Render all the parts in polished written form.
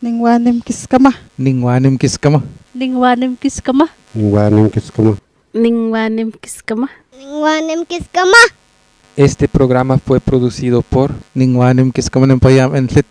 Ningwanim kiskama. Ningwanim kiskama. Ningwanim kiskama. Ningwanim kiskama. Ningwanim kiskama. Ningwanim kiskama. Este programa fue producido por Ningwanim Kiskama Nempayam Entlit.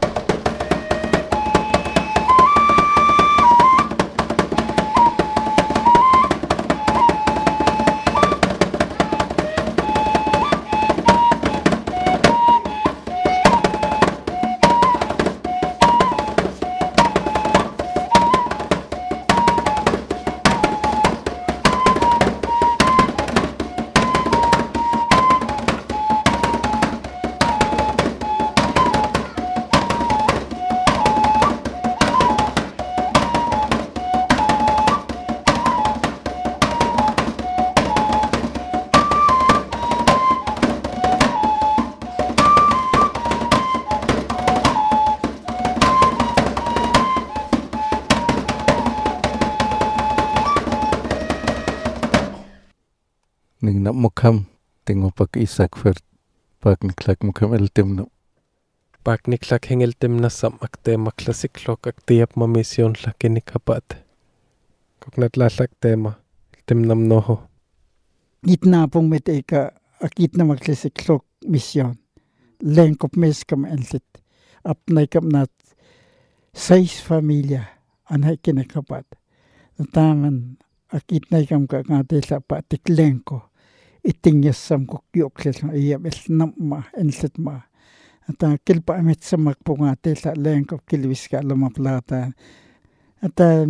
Ning nak mukham tengo pak isak fer pak niklak mukham el temno. Pak niklak hengel temna sam akte maklasik lok aktiap ma mission lakini kapat. Koknat lasak tema temnam noho. Gitna pong meteka akitna maklasik lok mission. Lengkop meskam enlit. Apnay kapnat 6 familia anhay kinakapat. Nataman akitna kam ka ngate sa patik lengko. Itingyasam ko kyokles na iyamel namma enlit ma. Ata kilpa amit samak po ngate sa lengko kilwis ka lumaplata. Ata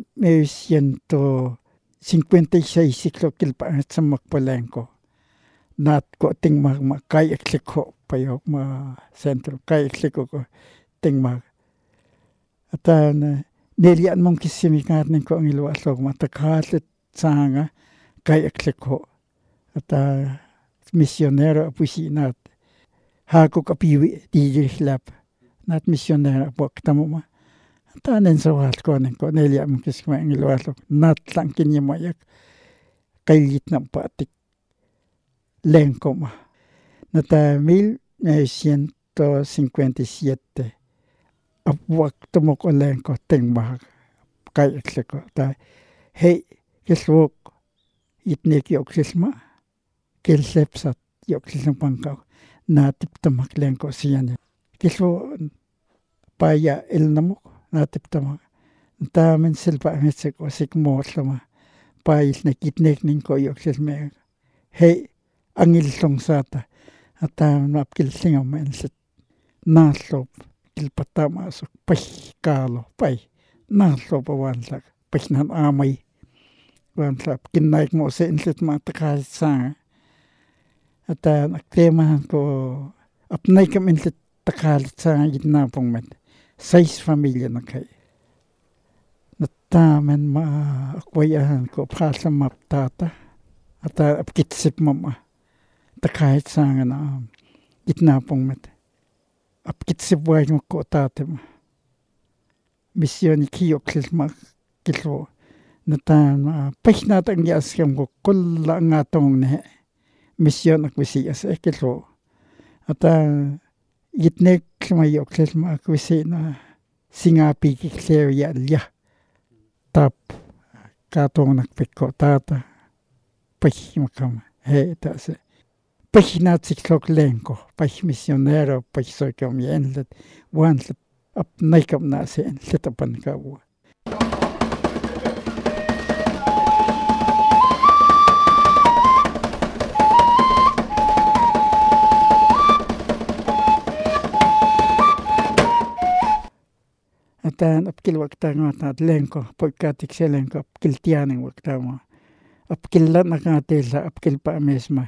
1956 siklo kilpa amit samak po lengko. Nat ko ting ma kayak liko payok ma sentro kayak liko ko ting ma. Ata nilian mong kisimikat ning ko ang iluwaslog matakalit sanga kayak liko. Ata misionero pusi nat hako kapiwi di lap nat misionero po ketemu ma. Ata nensawal ko ning ko nilian mong kisimikat ang iluwaslog nat lang kinyamoyak kailit ng patik. Lengko ma. Nata 1957 waktu mo ko lengko tingmah kayak liko. Ta hey kiswok itnik yoksisma kilsepsat yoksisang pangkaw natip tamak lengko siyan. Kiswo paya ilnamok natip tamak. Ta men silpa metsek o sikmoslama pais na kitnik ning ko yoksisma. Hey angil song sata ata napkil singa mensit naslop kilpata masok pay kalo pay naslop awansak pay nan amay wansap kinaik mo sa insit matakasit sanga ata naktemahan ko apnay kam insit takalit sanga gitna pong met 6 familia na kay natamen maakwayahan ko prasa maptata ata apkitsip mama takahit sanga na gitna pong met. Apkitsip way mo ko tatim. Misyon ikiyoklis mak kiswo. Natan pahinat ang yaskam ko kula nga tong ne. Misyon akwisias kiswo. At gitnek sumayoklis mak akwisi na singapi kiklew yalya. Tap katong nakpiko tata. Pahimakam. He tase. Pahinat siklok lengko, pah misionero, pah soy kam yenlet, wanlet ap naikam na se enlet apan kawa. Atan apkil wakta ngat lengko, pagkatik se lengko apkil tianeng wakta mo. Apkil lat nakatela, apkil pa mesma.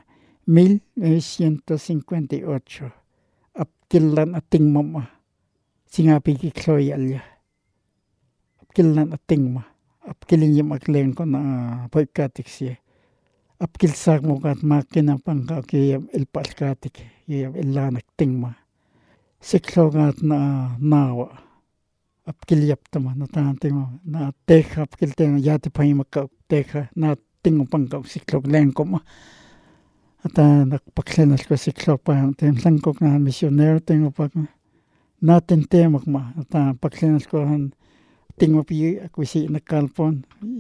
1958 apkilan ating mama singapi kikloy alya apkilan ating ma apkilin yung makleng ko na pagkatik siya apkil sak mo kat makina pangka kiyam ilpalkatik kiyam ilanak ting ma siklo kat na nawa apkil yap tama na tanting mo na teka apkil ting yati pa yung makaw teka na ting mo pangka siklo leng ko ma. Ata nakpaklenas ko si Klopa, lang ko na misionero tengo pag natin temak ma ta paksinas ko han tingma pi akuisi nakalpon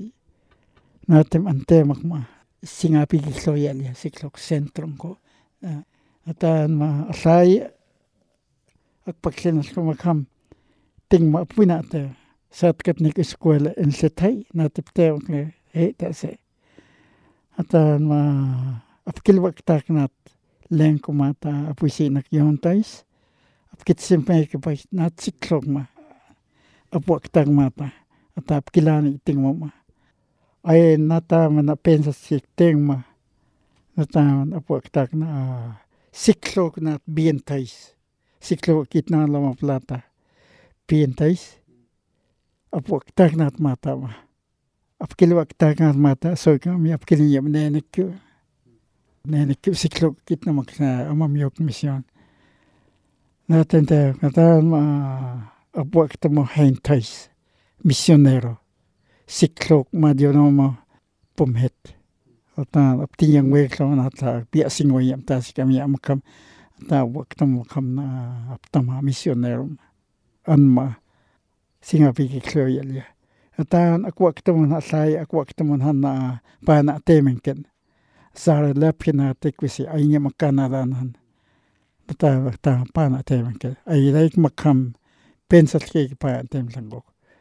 natin an temak ma singapi kisloyal ya siklok sentrum ko atan ma asay ak paksinas ko makam tingma puna te satkat nik eskwela en setay natipte ke ta se atan ma apkil waktak nat len ko mata apuisi nak yontais apkit simpai ke pai nat siklok ma apwaktak mata atap kilani tingma ma ay nata mana pensa sikteng ma nata apwaktak na siklok nat bientais siklok kitna lama plata bientais apwaktak nat mata ma apkil waktak nat mata so kami apkil yam nenek siklok kitna maksa amam yok mission naten te kata ma apwaktak mo hentais misionero siklok madionoma pumhet ata aptiyang weklo nata piasingoy am tas kami amakam ta waktam makam na aptama misionero anma singapi kikloyal ya ata akwaktam na sai akwaktam na pana temenken sara lapkina tekwisi aynya makanadan ta pana temenken ay like makam pensal ke pa temlango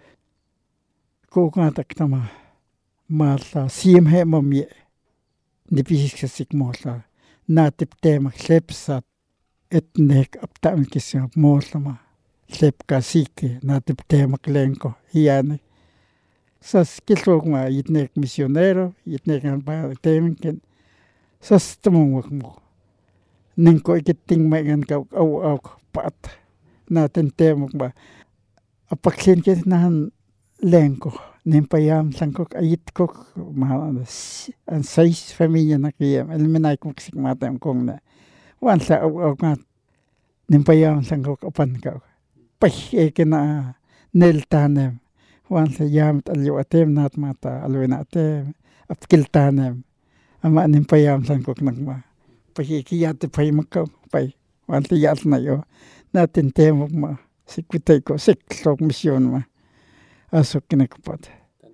ko ngatak tama mala simhe mamie nipisik sikmola natip tema klepsat etnek aptam kisya molama lep kasike natip tema klenko hiane sas kilok ma itnek misionero itnek an pa temenken sas tumong mo ningko ikiting mayan ka au pat natin tema ba apaksin ke nahan lengko nimpayam sangkok ayitkok an sais familia na kiyam eliminay kong sikmatam kong na wansa ngat nimpayam sangkok apan ka pay eke na neltanem wansa yamat aliwatem nat mata alwinatem apkiltanem ama nimpayam sangkok nagma pay eke yate pay makaw pay wansa yat na yo natin temok ma sikwitay ko siklok misyon ma asok kinakapat.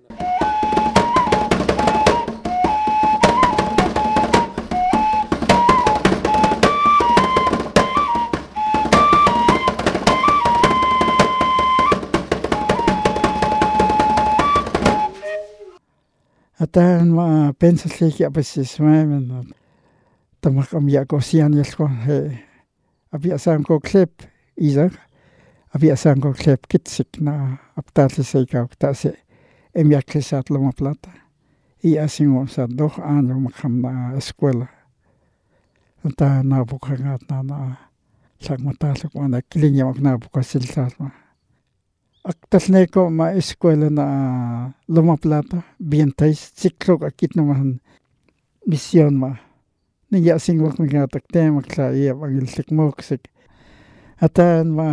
Atan ma pensa siki apasis mamen tamakam ya ko sian yasko he abiasan ko klep izak abiasan ko klep kitsik na aptasi seika aptasi emiaklisat loma plata y asingo sa 2 años makam na eskwela ata nabukangat na sagmatalak wana kilinya maknabukasilsat ma aktas neko ma eskwela na loma plata bientais siklok akit naman misyon ma niya singwak magatak temak sa iya pangilsik moksik atan ma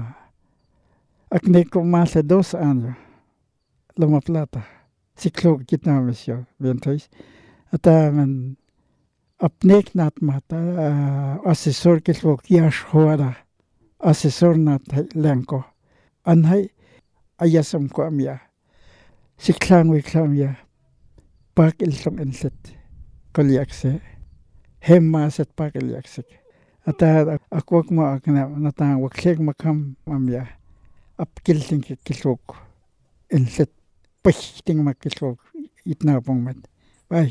akne ko más de 2 años loma plata siklok kitna misyon bientais ataman apnek nat mata asesor kislok yash hoara asesor nat lenko anhay ayasam ko amya siklang wiklamya pakil som enset kolyakse hemmaset pakilyaksik ata akwak ma akna natang waksek makam amya apkilting kislok enset pachting makilok itna pongmet ay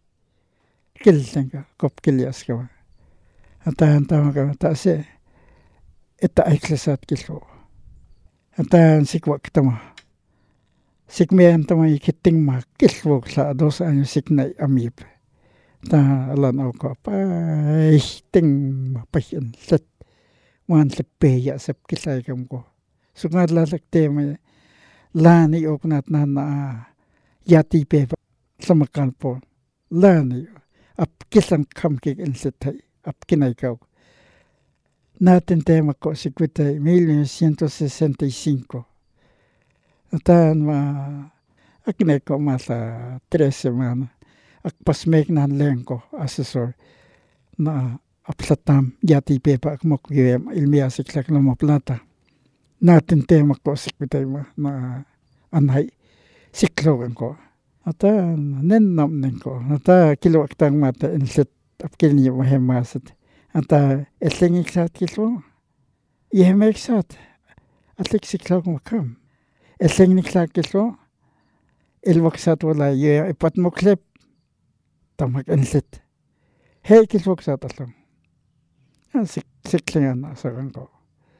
kilting kop kilyaska ata antama ta se eta aiklasat kislok ata sikwak tama sikmean tama ikiting ma kislok sa 2 años siknay amip ta alan ako pa ting mapahin set wan lepeya sep kisay kam ko sungad lalak tema lani oknat na yati pe samakan po lani ap kisang kam kik insetay ap kinay kaw natin tema ko sikwitay 1965 atan ma akne ko masa 3 semana akpasmek nan lengko asesor na apsatam yati pepa akmok ilmiya siklak loma plata natin tema ko sikbitay na anhay siklogan ko. Ata nennam ko. Ata kilowak tang mata inset apkilni mahemasat. Ata etlengik sat kilwo. Yemek sat. Atlik siklogan makam. Etlengik sat kilwo. Ilwak sat wala ye ipat moklep. Tamak inset. Hei kilwak sat along. Siklingan asagan ko.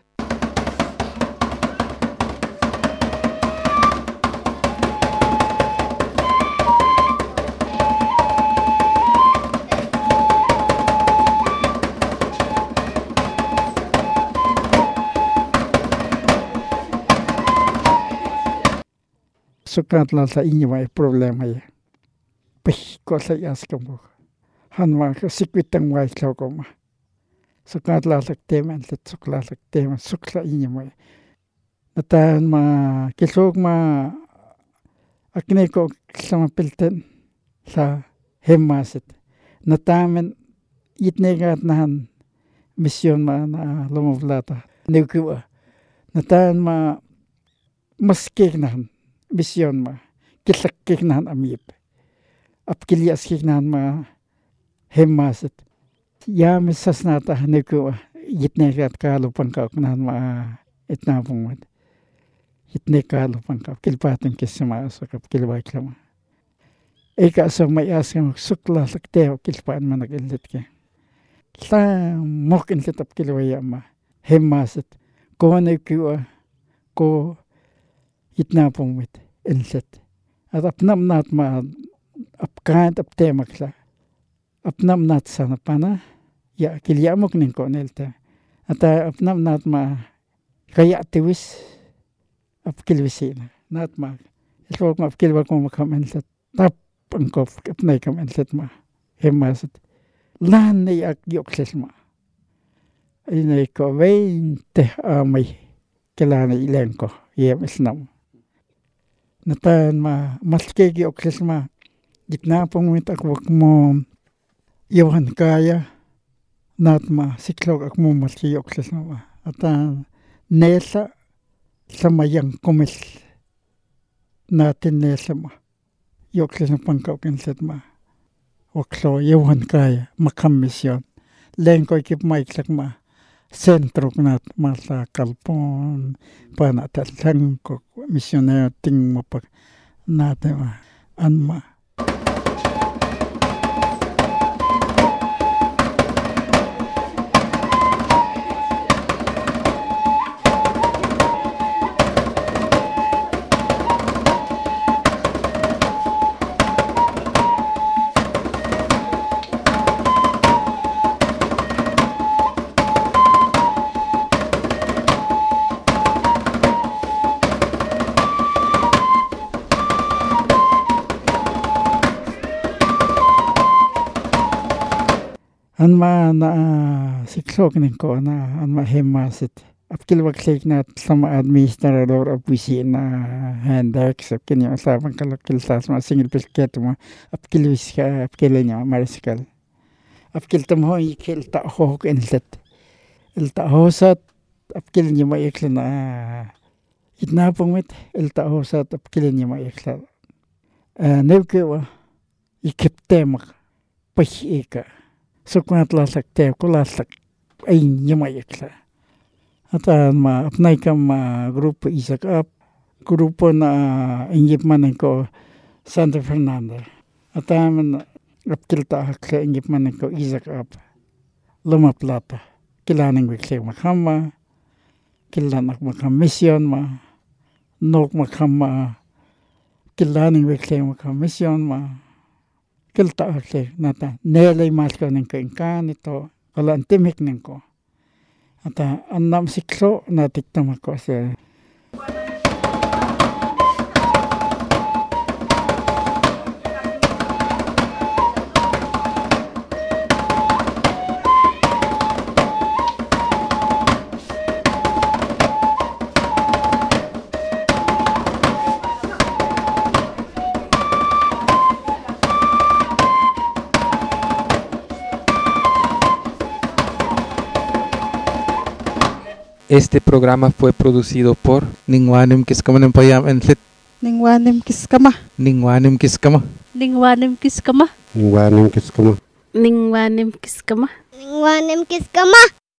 Sukat lasa inywa problema ya. Pih ko sa yaskam ko. Hanwa ka sikwitang wai klaw ko ma. Sukat lasak teman lit suklasak teman sukla inywa. Natan ma kisog ma akne ko sama pilten sa hemasit. Natamen itnegat nahan misyon ma na lumavlata. Nikuwa. Natan ma maskik nahan misyon ma kitlakik nahan amip. Apkiliaskik nahan ma hemasit. Ya misas nata nikuwa itnegat kalupang ka nahan ma itnapong mat. Itne kalupang ka kilpatim kisama sa kilwak lama. Eka sa may asam sukla sakte kilpaan managilit ka. La mokin litap kilwaya ma hemasit. Ko nikuwa ko itnapong mit inset. At apnam nat ma apkant aptemakla. Apnam nat sana pana ya kilyamok nin ko nelte. At apnam nat ma kaya tiwis apkilwisina. Nat ma ilwag ma apkilwag mo makam inset. Tap ang kof apnay kam inset ma hemasit. Lan na yak yokses ma. Inay ko 20 amay kilana ilan ko. Yem isnam. Natan ma maskegi okses ma gitnapong mit akwak mo yawan kaya nat ma siklog ak mo maskegi okses ma. Atan nesa samayang kumis natin nesa ma. Yokses na pangkaukinset ma. Waklo yawan kaya makamisyon. Len ko ikip maiklak ma. Sentro nat masa kalpon panatalang ko misyonero ting mo pag natin anma. Anma na siklog nin ko na anma hemasit. Apkilwaksik na sama administrador opisina handex apkinyo sabang kalakilsas ma singil pilket mo apkilwis ka apkilinyo mariskal. Apkiltam ho ikil taahok inlet. Il taahosat apkilinyo maikla na itnapong mit il taahosat apkilinyo maikla. Nevkewa ikiptemak pahika. Sukunat lasak te kulasak ay nyamayakla. Atan ma apnay kam grupo isak up grupo na ingip manin ko Santa Fernanda. Atan apkilta akla ingip manin ko isak up Loma Plata. Kilaning wikli makama kilanak makam misyon ma nok makam kilaning wikli makam misyon ma kilta akle nata nelay masko ning kainkan ito wala antimik ning ko ata annam siklo natiktam ako sa Este programa fue producido por Ningwanim Kiskaman Payam and Lit. Ningwanim Kiskama. Ningwanim Kiskama. Ningwanim kiskama. Ningwanim kiskama. Ningwanim kiskama. Ningwanim kiskama.